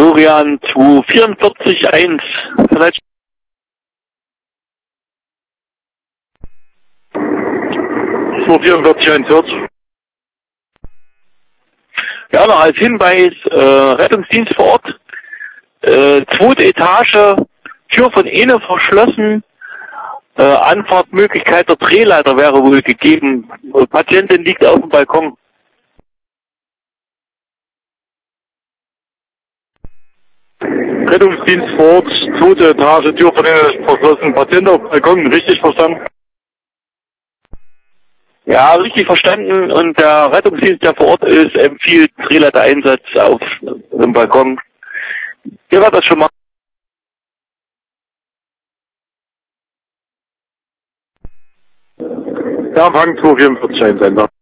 Florian 244.1. Vielleicht 244 hört. ja, noch als Hinweis, Rettungsdienst vor Ort, zweite Etage, Tür von innen verschlossen, Anfahrtmöglichkeit der Drehleiter wäre wohl gegeben. Patientin liegt auf dem Balkon. Rettungsdienst vor Ort, zweite Etage, Tür von innen verschlossen, Patient auf dem Balkon, richtig verstanden? Ja, richtig verstanden. Und der Rettungsdienst, der vor Ort ist, empfiehlt Drehleitereinsatz auf dem Balkon. Hier war das schon mal. Ja, Empfang 244 Sender.